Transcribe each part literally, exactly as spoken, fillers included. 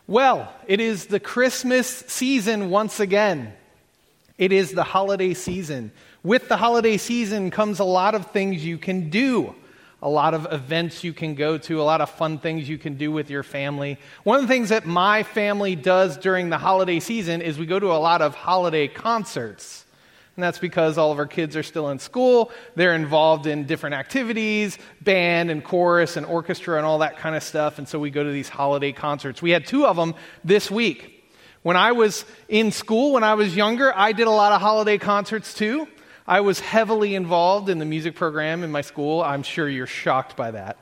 Well, it is the Christmas season once again. It is the holiday season. With the holiday season comes a lot of things you can do, a lot of events you can go to, a lot of fun things you can do with your family. One of the things that my family does during the holiday season is we go to a lot of holiday concerts. And that's because all of our kids are still in school. They're involved in different activities, band and chorus and orchestra and all that kind of stuff. And so we go to these holiday concerts. We had two of them this week. When I was in school, when I was younger, I did a lot of holiday concerts too. I was heavily involved in the music program in my school. I'm sure you're shocked by that.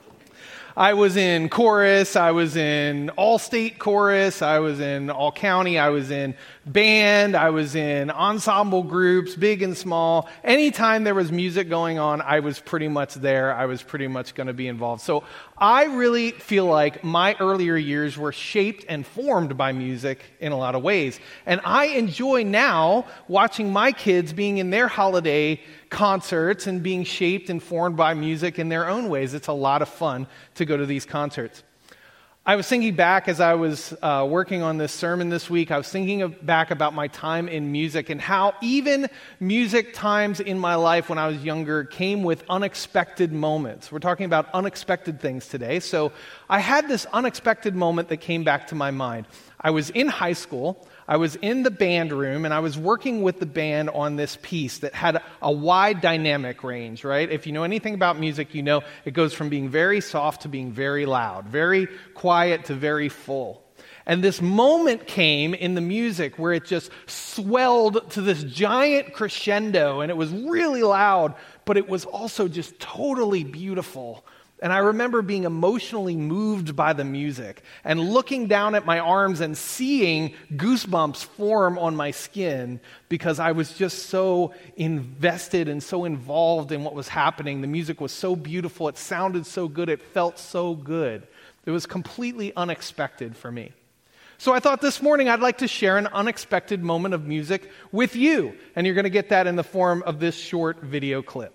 I was in chorus, I was in all-state chorus, I was in all-county, I was in band, I was in ensemble groups, big and small. Anytime there was music going on, I was pretty much there. I was pretty much going to be involved. So I really feel like my earlier years were shaped and formed by music in a lot of ways. And I enjoy now watching my kids being in their holiday concerts and being shaped and formed by music in their own ways. It's a lot of fun to go to these concerts. I was thinking back as I was uh, working on this sermon this week, I was thinking of, back about my time in music and how even music times in my life when I was younger came with unexpected moments. We're talking about unexpected things today. So I had this unexpected moment that came back to my mind. I was in high school. I was in the band room, and I was working with the band on this piece that had a wide dynamic range, right? If you know anything about music, you know it goes from being very soft to being very loud, very quiet to very full. And this moment came in the music where it just swelled to this giant crescendo, and it was really loud, but it was also just totally beautiful. And I remember being emotionally moved by the music and looking down at my arms and seeing goosebumps form on my skin because I was just so invested and so involved in what was happening. The music was so beautiful. It sounded so good. It felt so good. It was completely unexpected for me. So I thought this morning I'd like to share an unexpected moment of music with you. And you're going to get that in the form of this short video clip.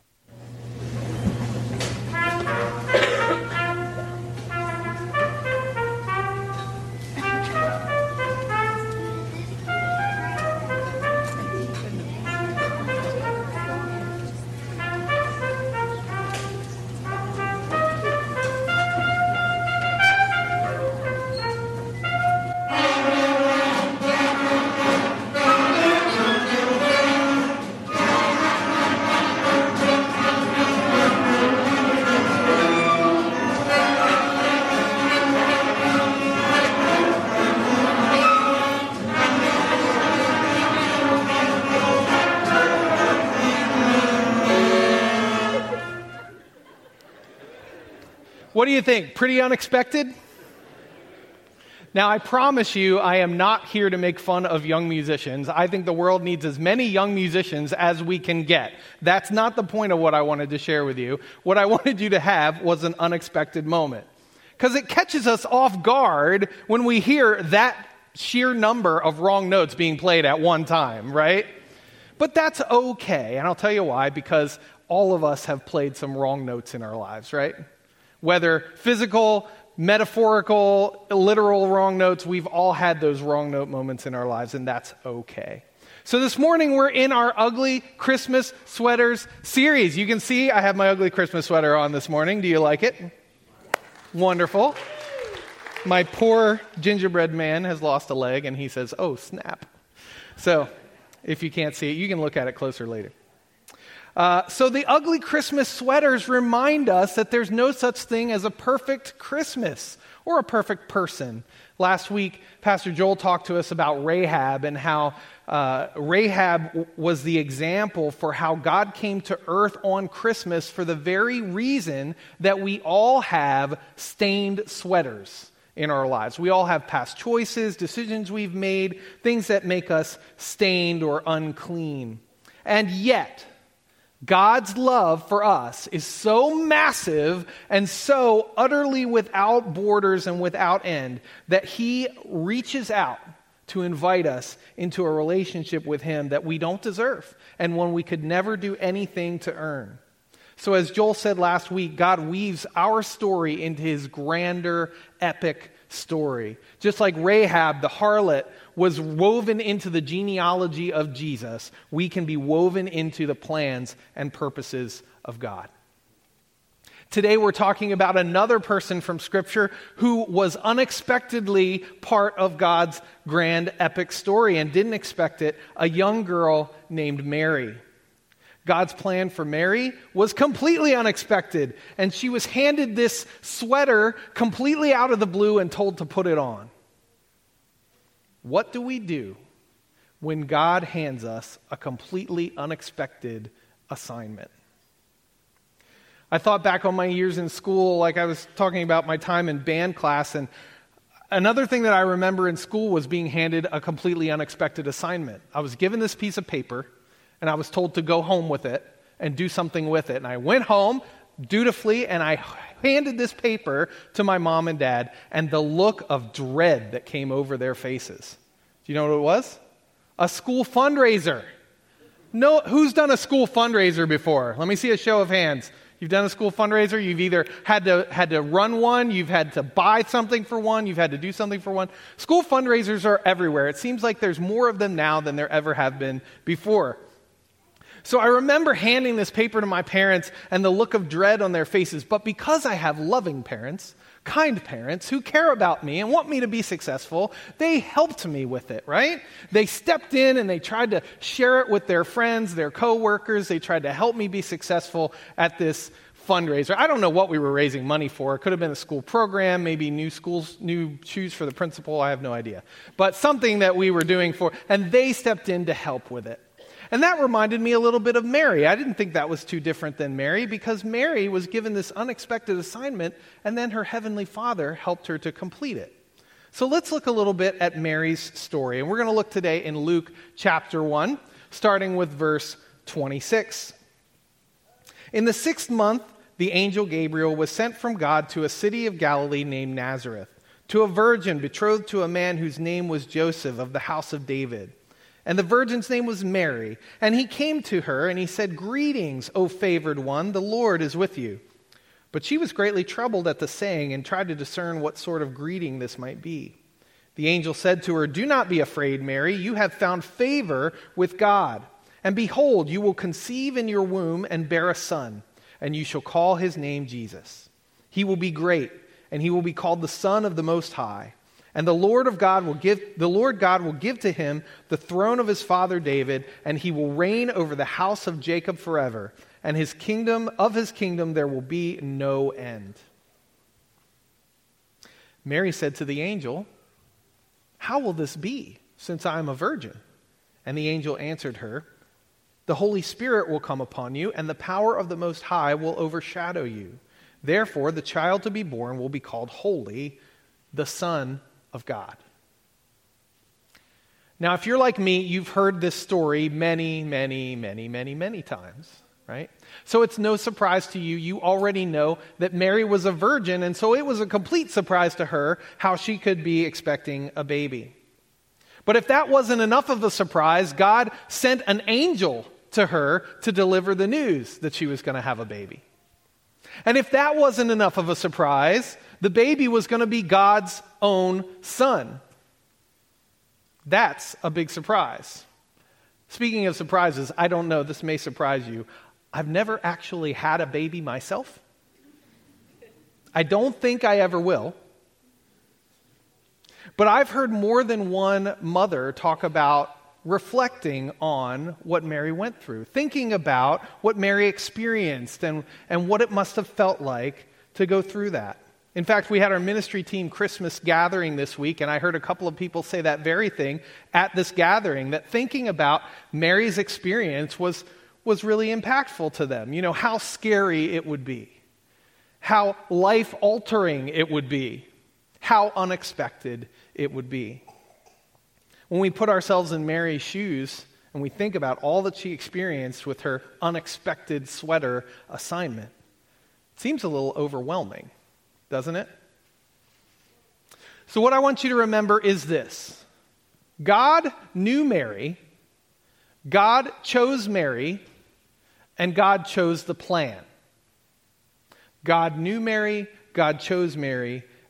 What do you think? Pretty unexpected? Now, I promise you, I am not here to make fun of young musicians. I think the world needs as many young musicians as we can get. That's not the point of what I wanted to share with you. What I wanted you to have was an unexpected moment. Because it catches us off guard when we hear that sheer number of wrong notes being played at one time, right? But that's okay, and I'll tell you why, because all of us have played some wrong notes in our lives, right? Whether physical, metaphorical, literal wrong notes, we've all had those wrong note moments in our lives, and that's okay. So this morning, we're in our Ugly Christmas Sweaters series. You can see I have my ugly Christmas sweater on this morning. Do you like it? Wonderful. My poor gingerbread man has lost a leg, and he says, oh, snap. So if you can't see it, you can look at it closer later. Uh, so the ugly Christmas sweaters remind us that there's no such thing as a perfect Christmas or a perfect person. Last week, Pastor Joel talked to us about Rahab and how uh, Rahab was the example for how God came to earth on Christmas for the very reason that we all have stained sweaters in our lives. We all have past choices, decisions we've made, things that make us stained or unclean. And yet, God's love for us is so massive and so utterly without borders and without end that He reaches out to invite us into a relationship with Him that we don't deserve and one we could never do anything to earn. So as Joel said last week, God weaves our story into His grander, epic story. Just like Rahab, the harlot, was woven into the genealogy of Jesus, we can be woven into the plans and purposes of God. Today we're talking about another person from Scripture who was unexpectedly part of God's grand epic story and didn't expect it, a young girl named Mary. God's plan for Mary was completely unexpected, and she was handed this sweater completely out of the blue and told to put it on. What do we do when God hands us a completely unexpected assignment? I thought back on my years in school, like I was talking about my time in band class, and another thing that I remember in school was being handed a completely unexpected assignment. I was given this piece of paper, and I was told to go home with it and do something with it. And I went home dutifully, and I handed this paper to my mom and dad, and the look of dread that came over their faces. Do you know what it was? A school fundraiser. No, who's done a school fundraiser before? Let me see a show of hands. You've done a school fundraiser. You've either had to had to run one, you've had to buy something for one, you've had to do something for one. School fundraisers are everywhere. It seems like there's more of them now than there ever have been before. So I remember handing this paper to my parents and the look of dread on their faces. But because I have loving parents, kind parents who care about me and want me to be successful, they helped me with it, right? They stepped in and they tried to share it with their friends, their coworkers. They tried to help me be successful at this fundraiser. I don't know what we were raising money for. It could have been a school program, maybe new schools, new shoes for the principal. I have no idea. But something that we were doing for, and they stepped in to help with it. And that reminded me a little bit of Mary. I didn't think that was too different than Mary, because Mary was given this unexpected assignment, and then her heavenly Father helped her to complete it. So let's look a little bit at Mary's story. And we're going to look today in Luke chapter one, starting with verse twenty-six. In the sixth month, the angel Gabriel was sent from God to a city of Galilee named Nazareth, to a virgin betrothed to a man whose name was Joseph of the house of David. And the virgin's name was Mary. And he came to her, and he said, "Greetings, O favored one, the Lord is with you." But she was greatly troubled at the saying, and tried to discern what sort of greeting this might be. The angel said to her, "Do not be afraid, Mary. You have found favor with God. And behold, you will conceive in your womb and bear a son, and you shall call his name Jesus. He will be great, and he will be called the Son of the Most High. And the Lord of God will give the Lord God will give to him the throne of his father David, and he will reign over the house of Jacob forever, and his kingdom of his kingdom there will be no end." Mary said to the angel, "How will this be, since I am a virgin?" And the angel answered her, "The Holy Spirit will come upon you, and the power of the Most High will overshadow you. Therefore, the child to be born will be called Holy, the Son of God." Now, if you're like me, you've heard this story many, many, many, many, many times, right? So it's no surprise to you. You already know that Mary was a virgin, and so it was a complete surprise to her how she could be expecting a baby. But if that wasn't enough of a surprise, God sent an angel to her to deliver the news that she was going to have a baby. And if that wasn't enough of a surprise, the baby was going to be God's own son. That's a big surprise. Speaking of surprises, I don't know, this may surprise you. I've never actually had a baby myself. I don't think I ever will. But I've heard more than one mother talk about reflecting on what Mary went through, thinking about what Mary experienced and, and what it must have felt like to go through that. In fact, we had our ministry team Christmas gathering this week, and I heard a couple of people say that very thing at this gathering, that thinking about Mary's experience was, was really impactful to them. You know, how scary it would be, how life-altering it would be, how unexpected it would be. When we put ourselves in Mary's shoes and we think about all that she experienced with her unexpected sweater assignment, it seems a little overwhelming, doesn't it? So what I want you to remember is this. God knew Mary, God chose Mary, and God chose the plan. God knew Mary, God chose Mary,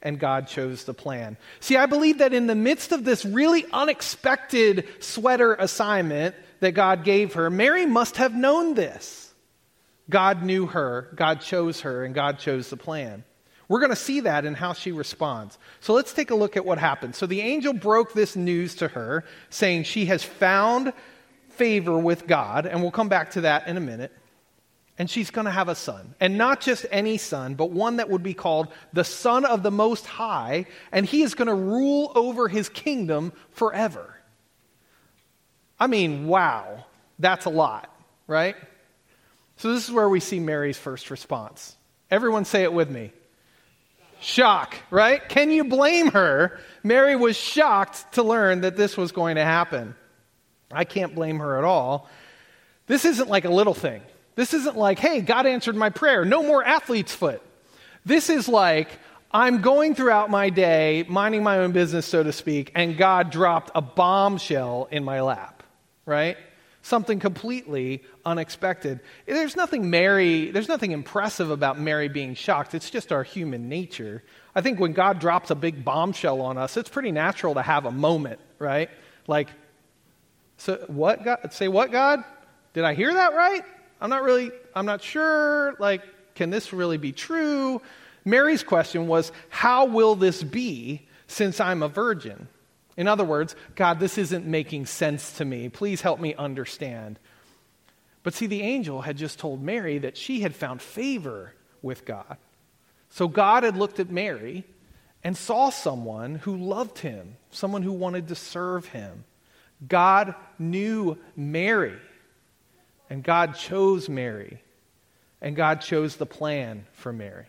and God chose the plan. See, I believe that in the midst of this really unexpected sweater assignment that God gave her, Mary must have known this. God knew her, God chose her, and God chose the plan. We're going to see that in how she responds. So let's take a look at what happened. So the angel broke this news to her, saying she has found favor with God, and we'll come back to that in a minute. And she's going to have a son. And not just any son, but one that would be called the Son of the Most High, and he is going to rule over his kingdom forever. I mean, wow, that's a lot, right? So this is where we see Mary's first response. Everyone say it with me. Shock, right? Can you blame her? Mary was shocked to learn that this was going to happen. I can't blame her at all. This isn't like a little thing. This isn't like, hey, God answered my prayer. No more athlete's foot. This is like, I'm going throughout my day, minding my own business, so to speak, and God dropped a bombshell in my lap, right? Something completely unexpected. There's nothing Mary, there's nothing impressive about Mary being shocked. It's just our human nature. I think when God drops a big bombshell on us, it's pretty natural to have a moment, right? Like, so what, God? Say what, God? Did I hear that right? I'm not really, I'm not sure, like, can this really be true? Mary's question was, how will this be since I'm a virgin? In other words, God, this isn't making sense to me. Please help me understand. But see, the angel had just told Mary that she had found favor with God. So God had looked at Mary and saw someone who loved him, someone who wanted to serve him. God knew Mary. And God chose Mary, and God chose the plan for Mary.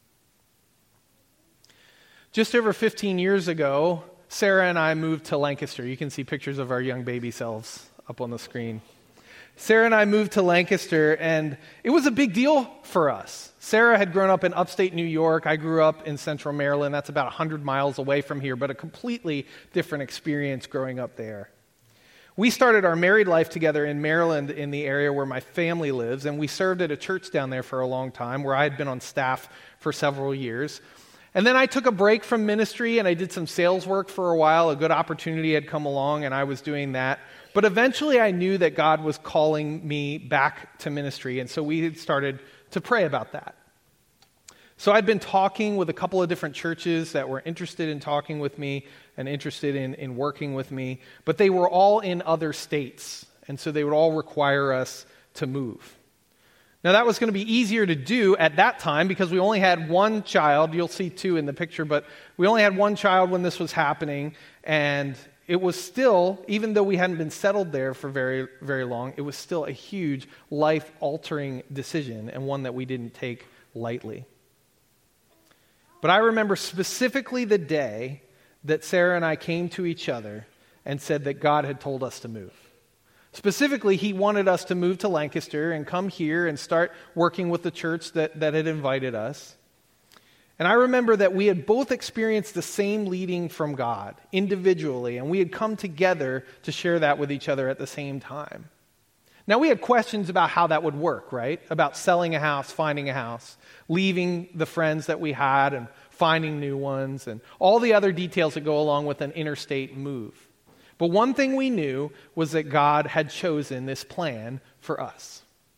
Just over fifteen years ago, Sarah and I moved to Lancaster. You can see pictures of our young baby selves up on the screen. Sarah and I moved to Lancaster, and it was a big deal for us. Sarah had grown up in upstate New York. I grew up in central Maryland. That's about one hundred miles away from here, but a completely different experience growing up there. We started our married life together in Maryland in the area where my family lives, and we served at a church down there for a long time where I had been on staff for several years. And then I took a break from ministry and I did some sales work for a while. A good opportunity had come along and I was doing that. But eventually I knew that God was calling me back to ministry, and so we had started to pray about that. So I'd been talking with a couple of different churches that were interested in talking with me and interested in, in working with me, but they were all in other states, and so they would all require us to move. Now that was going to be easier to do at that time because we only had one child. You'll see two in the picture, but we only had one child when this was happening, and it was still, even though we hadn't been settled there for very, very long, it was still a huge life-altering decision and one that we didn't take lightly. But I remember specifically the day that Sarah and I came to each other and said that God had told us to move. Specifically, he wanted us to move to Lancaster and come here and start working with the church that, that had invited us. And I remember that we had both experienced the same leading from God individually, and we had come together to share that with each other at the same time. Now, we had questions about how that would work, right? About selling a house, finding a house, leaving the friends that we had and finding new ones, and all the other details that go along with an interstate move. But one thing we knew was that God had chosen this plan for us.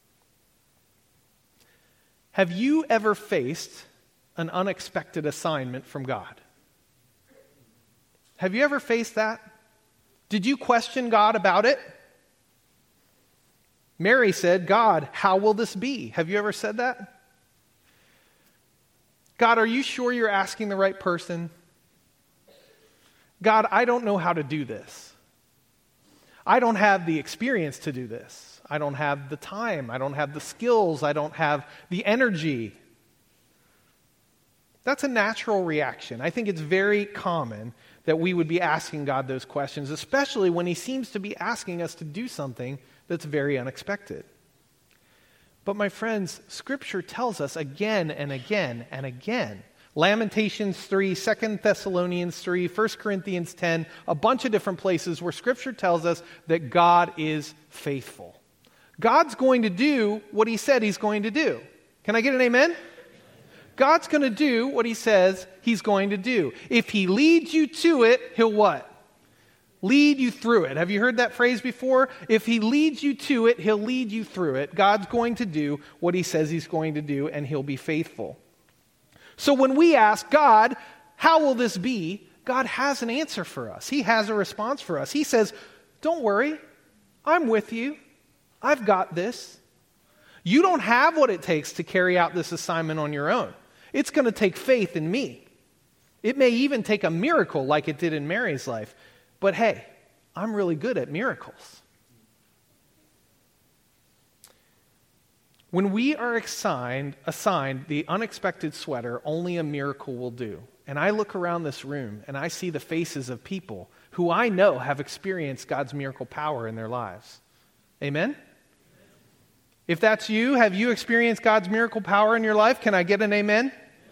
Have you ever faced an unexpected assignment from God? Have you ever faced that? Did you question God about it? Mary said, God, how will this be? Have you ever said that? God, are you sure you're asking the right person? God, I don't know how to do this. I don't have the experience to do this. I don't have the time. I don't have the skills. I don't have the energy. That's a natural reaction. I think it's very common that we would be asking God those questions, especially when he seems to be asking us to do something that's very unexpected. But my friends, Scripture tells us again and again and again, Lamentations three, Second Thessalonians three, First Corinthians ten, a bunch of different places where Scripture tells us that God is faithful. God's going to do what he said he's going to do. Can I get an amen? God's going to do what he says he's going to do. If he leads you to it, he'll what? Lead you through it. Have you heard that phrase before? If he leads you to it, he'll lead you through it. God's going to do what he says he's going to do, and he'll be faithful. So when we ask God, how will this be? God has an answer for us. He has a response for us. He says, don't worry, I'm with you. I've got this. You don't have what it takes to carry out this assignment on your own. It's going to take faith in me. It may even take a miracle like it did in Mary's life. But hey, I'm really good at miracles. When we are assigned, assigned the unexpected sweater, only a miracle will do. And I look around this room and I see the faces of people who I know have experienced God's miracle power in their lives. Amen? If that's you, have you experienced God's miracle power in your life? Can I get an amen?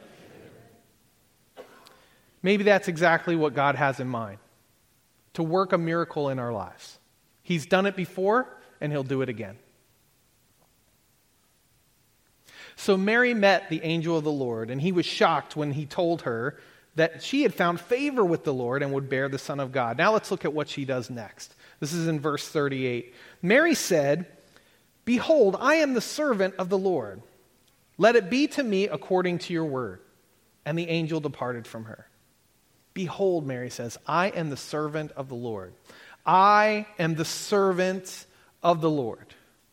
Maybe that's exactly what God has in mind. To work a miracle in our lives. He's done it before, and he'll do it again. So Mary met the angel of the Lord, and he was shocked when he told her that she had found favor with the Lord and would bear the Son of God. Now let's look at what she does next. This is in verse thirty-eight. Mary said, "Behold, I am the servant of the Lord. Let it be to me according to your word." And the angel departed from her. Behold, Mary says, I am the servant of the Lord. I am the servant of the Lord.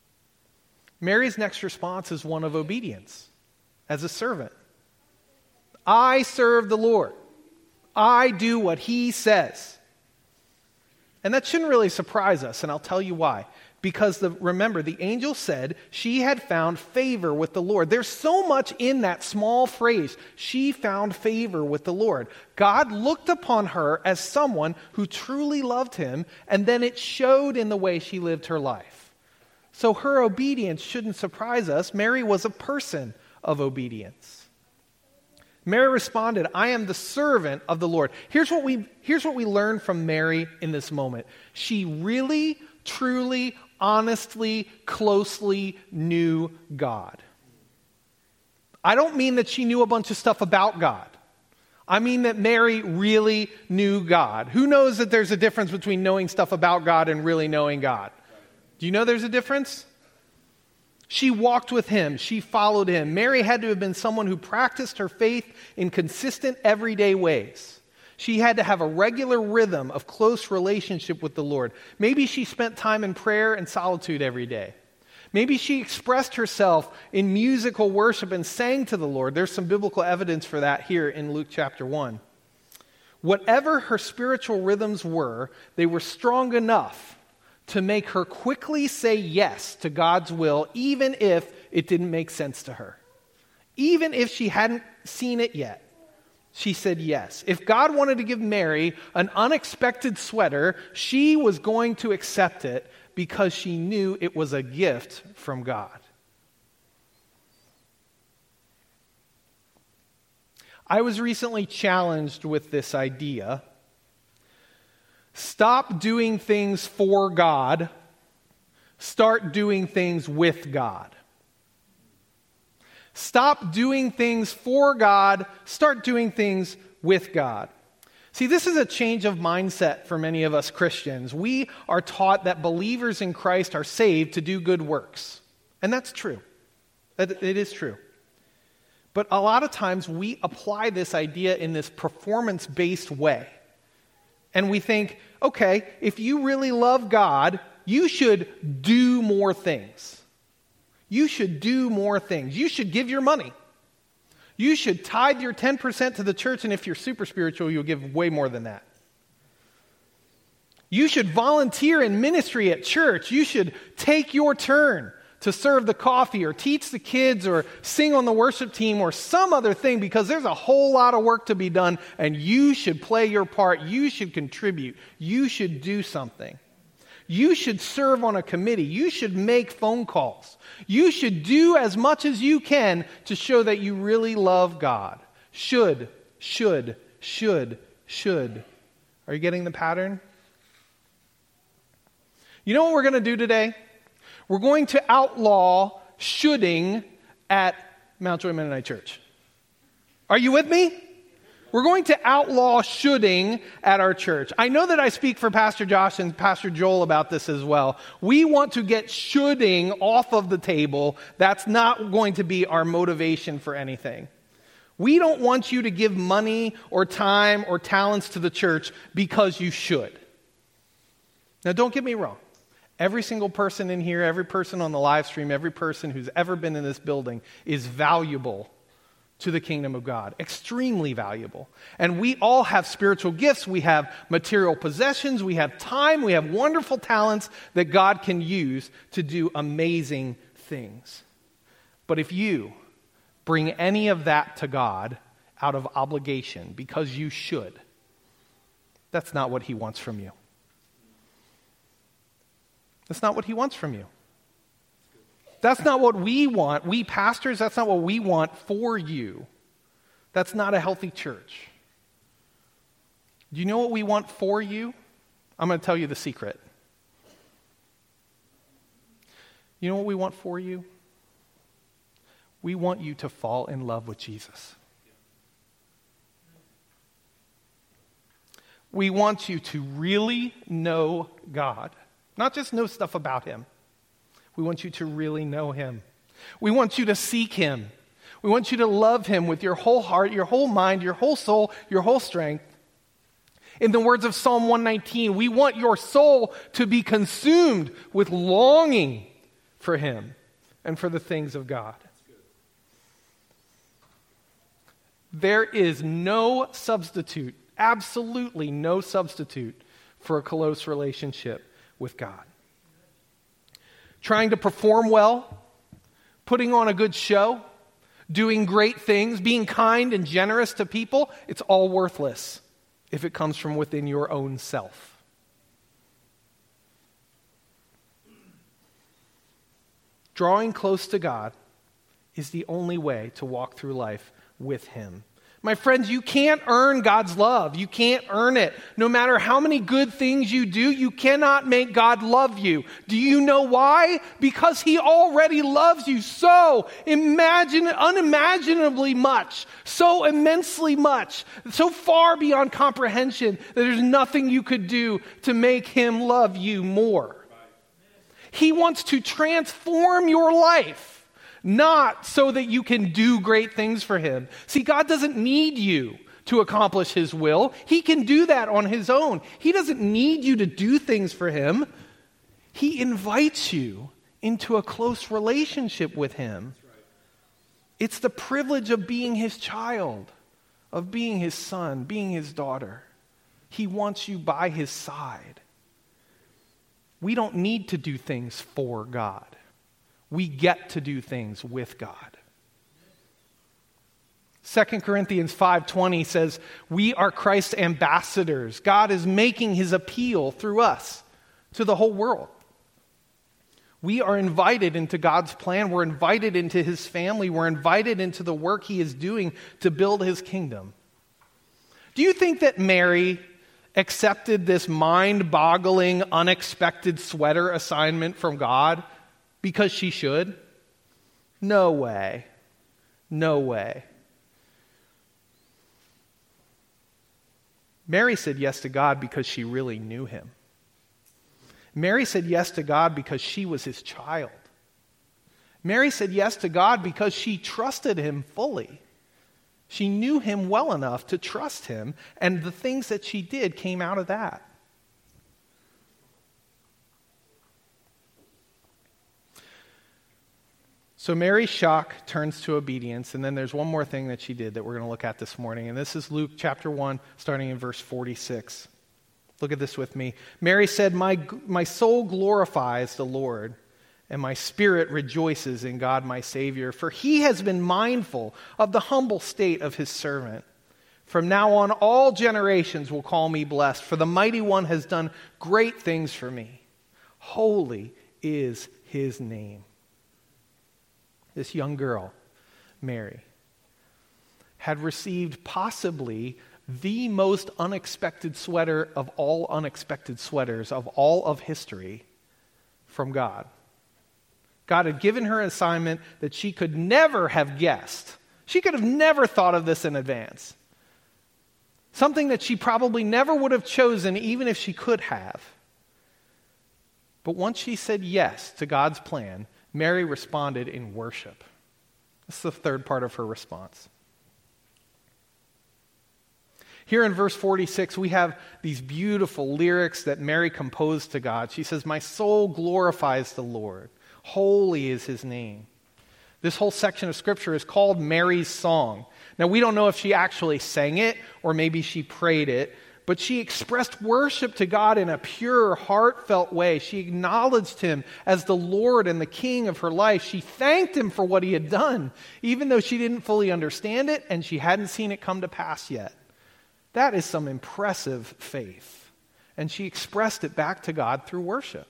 Mary's next response is one of obedience as a servant. I serve the Lord. I do what he says. And that shouldn't really surprise us, and I'll tell you why. Because the, remember, the angel said she had found favor with the Lord. There's so much in that small phrase. She found favor with the Lord. God looked upon her as someone who truly loved him, and then it showed in the way she lived her life. So her obedience shouldn't surprise us. Mary was a person of obedience. Mary responded, I am the servant of the Lord. Here's what we, here's what we learn from Mary in this moment. She really, truly, honestly, closely knew God. I don't mean that she knew a bunch of stuff about God. I mean that Mary really knew God. Who knows that there's a difference between knowing stuff about God and really knowing God? Do you know there's a difference? She walked with him. She followed him. Mary had to have been someone who practiced her faith in consistent, everyday ways. She had to have a regular rhythm of close relationship with the Lord. Maybe she spent time in prayer and solitude every day. Maybe she expressed herself in musical worship and sang to the Lord. There's some biblical evidence for that here in Luke chapter one. Whatever her spiritual rhythms were, they were strong enough to make her quickly say yes to God's will, even if it didn't make sense to her. Even if she hadn't seen it yet. She said yes. If God wanted to give Mary an unexpected sweater, she was going to accept it because she knew it was a gift from God. I was recently challenged with this idea. Stop doing things for God. Start doing things with God. Stop doing things for God. Start doing things with God. See, this is a change of mindset for many of us Christians. We are taught that believers in Christ are saved to do good works. And that's true. It is true. But a lot of times we apply this idea in this performance-based way. And we think, okay, if you really love God, you should do more things. You should do more things. You should give your money. You should tithe your ten percent to the church, and if you're super spiritual, you'll give way more than that. You should volunteer in ministry at church. You should take your turn to serve the coffee or teach the kids or sing on the worship team or some other thing, because there's a whole lot of work to be done, and you should play your part. You should contribute. You should do something. You should serve on a committee. You should make phone calls. You should do as much as you can to show that you really love God. Should, should, should, should. Are you getting the pattern? You know what we're going to do today? We're going to outlaw shoulding at Mount Joy Mennonite Church. Are you with me? We're going to outlaw shoulding at our church. I know that I speak for Pastor Josh and Pastor Joel about this as well. We want to get shoulding off of the table. That's not going to be our motivation for anything. We don't want you to give money or time or talents to the church because you should. Now, don't get me wrong. Every single person in here, every person on the live stream, every person who's ever been in this building is valuable to the kingdom of God. Extremely valuable. And we all have spiritual gifts. We have material possessions. We have time. We have wonderful talents that God can use to do amazing things. But if you bring any of that to God out of obligation because you should, that's not what He wants from you. That's not what He wants from you. That's not what we want. We pastors, that's not what we want for you. That's not a healthy church. Do you know what we want for you? I'm going to tell you the secret. You know what we want for you? We want you to fall in love with Jesus. We want you to really know God, not just know stuff about Him. We want you to really know Him. We want you to seek Him. We want you to love Him with your whole heart, your whole mind, your whole soul, your whole strength. In the words of Psalm one nineteen, we want your soul to be consumed with longing for Him and for the things of God. There is no substitute, absolutely no substitute for a close relationship with God. Trying to perform well, putting on a good show, doing great things, being kind and generous to people, it's all worthless if it comes from within your own self. Drawing close to God is the only way to walk through life with Him. My friends, you can't earn God's love. You can't earn it. No matter how many good things you do, you cannot make God love you. Do you know why? Because He already loves you so imagine, unimaginably much, so immensely much, so far beyond comprehension that there's nothing you could do to make Him love you more. He wants to transform your life. Not so that you can do great things for Him. See, God doesn't need you to accomplish His will. He can do that on His own. He doesn't need you to do things for Him. He invites you into a close relationship with Him. It's the privilege of being His child, of being His son, being His daughter. He wants you by His side. We don't need to do things for God. We get to do things with God. Second Corinthians five twenty says, we are Christ's ambassadors. God is making His appeal through us to the whole world. We are invited into God's plan. We're invited into His family. We're invited into the work He is doing to build His kingdom. Do you think that Mary accepted this mind-boggling, unexpected sweater assignment from God because she should? No way. No way. Mary said yes to God because she really knew Him. Mary said yes to God because she was His child. Mary said yes to God because she trusted Him fully. She knew Him well enough to trust Him, and the things that she did came out of that. So Mary's shock turns to obedience, and then there's one more thing that she did that we're going to look at this morning, and this is Luke chapter one, starting in verse forty-six. Look at this with me. Mary said, my, my soul glorifies the Lord, and my spirit rejoices in God my Savior, for He has been mindful of the humble state of His servant. From now on, all generations will call me blessed, for the Mighty One has done great things for me. Holy is His name. This young girl, Mary, had received possibly the most unexpected sweater of all unexpected sweaters of all of history from God. God had given her an assignment that she could never have guessed She could have never thought of this in advance. Something that she probably never would have chosen even if she could have. But once she said yes to God's plan, Mary responded in worship. That's the third part of her response. Here in verse forty-six, we have these beautiful lyrics that Mary composed to God. She says, "My soul glorifies the Lord. Holy is his name." This whole section of Scripture is called Mary's song. Now, we don't know if she actually sang it or maybe she prayed it, but she expressed worship to God in a pure, heartfelt way. She acknowledged him as the Lord and the King of her life. She thanked him for what he had done, even though she didn't fully understand it and she hadn't seen it come to pass yet. That is some impressive faith. And she expressed it back to God through worship.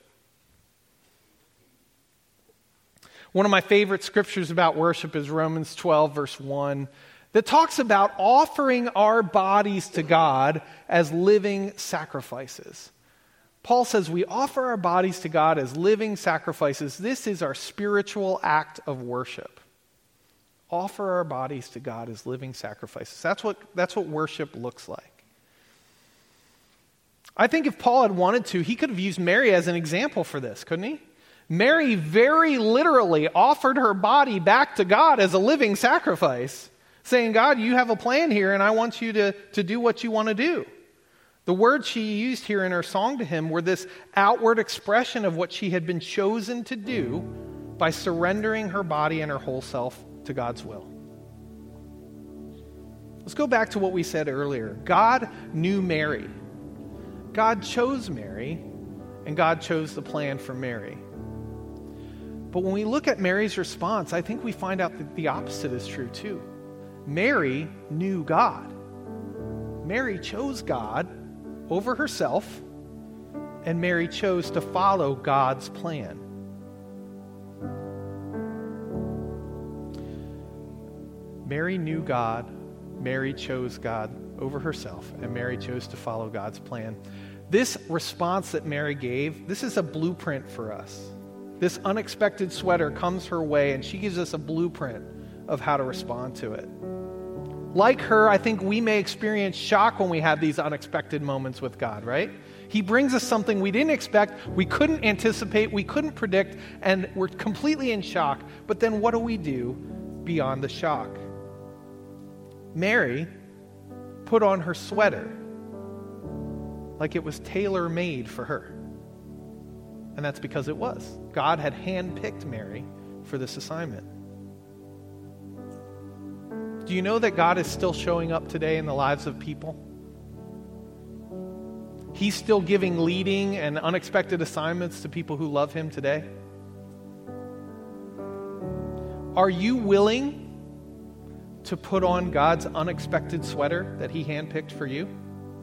One of my favorite scriptures about worship is Romans twelve, verse one, that talks about offering our bodies to God as living sacrifices. Paul says we offer our bodies to God as living sacrifices. This is our spiritual act of worship. Offer our bodies to God as living sacrifices. That's what, that's what worship looks like. I think if Paul had wanted to, he could have used Mary as an example for this, couldn't he? Mary very literally offered her body back to God as a living sacrifice, saying, God, you have a plan here, and I want you to, to do what you want to do. The words she used here in her song to him were this outward expression of what she had been chosen to do by surrendering her body and her whole self to God's will. Let's go back to what we said earlier. God knew Mary. God chose Mary, and God chose the plan for Mary. But when we look at Mary's response, I think we find out that the opposite is true too. Mary knew God. Mary chose God over herself, and Mary chose to follow God's plan. Mary knew God, Mary chose God over herself, and Mary chose to follow God's plan. This response that Mary gave, this is a blueprint for us. This unexpected sweater comes her way, and she gives us a blueprint of how to respond to it. Like her, I think we may experience shock when we have these unexpected moments with God, right? He brings us something we didn't expect, we couldn't anticipate, we couldn't predict, and we're completely in shock. But then what do we do beyond the shock? Mary put on her sweater like it was tailor-made for her. And that's because it was. God had handpicked Mary for this assignment. Do you know that God is still showing up today in the lives of people? He's still giving leading and unexpected assignments to people who love him today. Are you willing to put on God's unexpected sweater that he handpicked for you?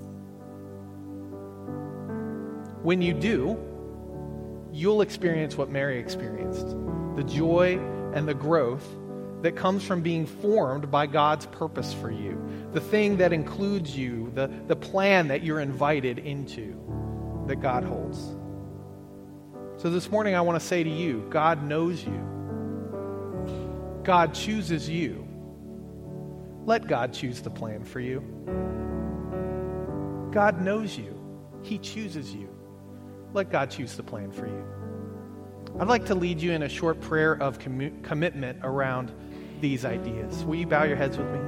When you do, you'll experience what Mary experienced, the joy and the growth that comes from being formed by God's purpose for you, the thing that includes you, the, the plan that you're invited into, that God holds. So this morning I want to say to you, God knows you. God chooses you. Let God choose the plan for you. God knows you. He chooses you. Let God choose the plan for you. I'd like to lead you in a short prayer of commu- commitment around these ideas. Will you bow your heads with me?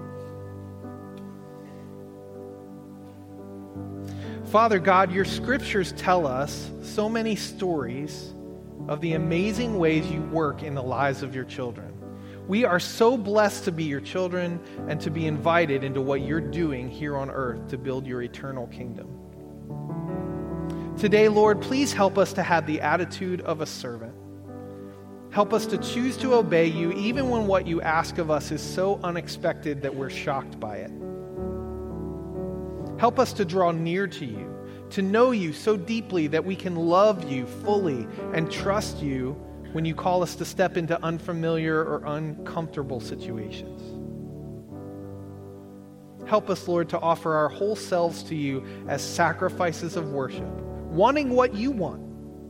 Father God, your scriptures tell us so many stories of the amazing ways you work in the lives of your children. We are so blessed to be your children and to be invited into what you're doing here on earth to build your eternal kingdom. Today, Lord, please help us to have the attitude of a servant. Help us to choose to obey you even when what you ask of us is so unexpected that we're shocked by it. Help us to draw near to you, to know you so deeply that we can love you fully and trust you when you call us to step into unfamiliar or uncomfortable situations. Help us, Lord, to offer our whole selves to you as sacrifices of worship, wanting what you want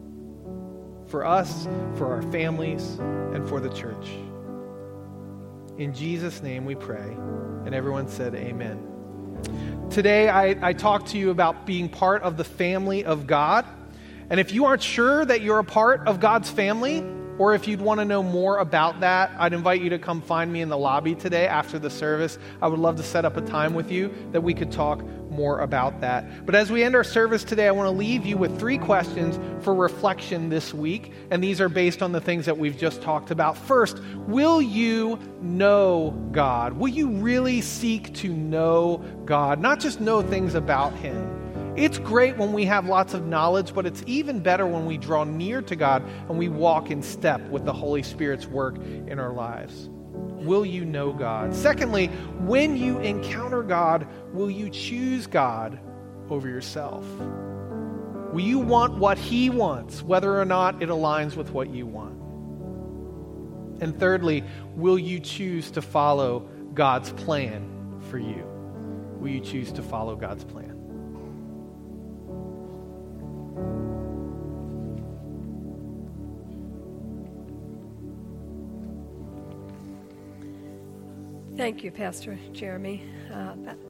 for us, for our families, and for the church. In Jesus' name we pray. And everyone said amen. Today I, I talked to you about being part of the family of God. And if you aren't sure that you're a part of God's family, or if you'd want to know more about that, I'd invite you to come find me in the lobby today after the service. I would love to set up a time with you that we could talk more about that. But as we end our service today, I want to leave you with three questions for reflection this week. And these are based on the things that we've just talked about. First, will you know God? Will you really seek to know God? Not just know things about Him. It's great when we have lots of knowledge, but it's even better when we draw near to God and we walk in step with the Holy Spirit's work in our lives. Will you know God? Secondly, when you encounter God, will you choose God over yourself? Will you want what He wants, whether or not it aligns with what you want? And thirdly, will you choose to follow God's plan for you? Will you choose to follow God's plan? Thank you, Pastor Jeremy. Uh, that